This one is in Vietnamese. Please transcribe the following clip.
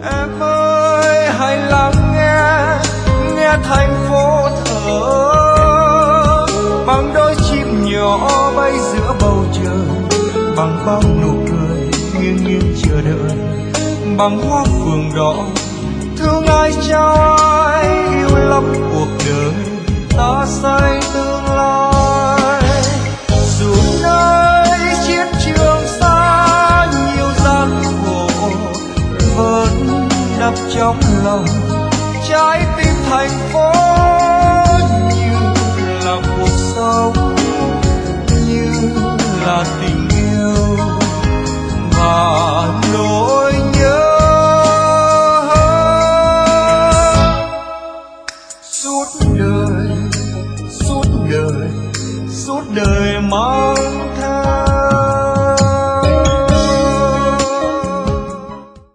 Em ơi hãy lắng nghe, nghe thành phố thở bằng đôi chim nhỏ bay giữa bầu trời, bằng bao nụ cười nghiêng nghiêng chờ đợi, bằng hoa phượng đỏ thương ai trao ai, yêu lắm cuộc đời ta xây tương lai. Dù nơi chiến trường xa nhiều gian khổ vẫn đập trong lòng, trái tim thành phố như là cuộc sống, như là tình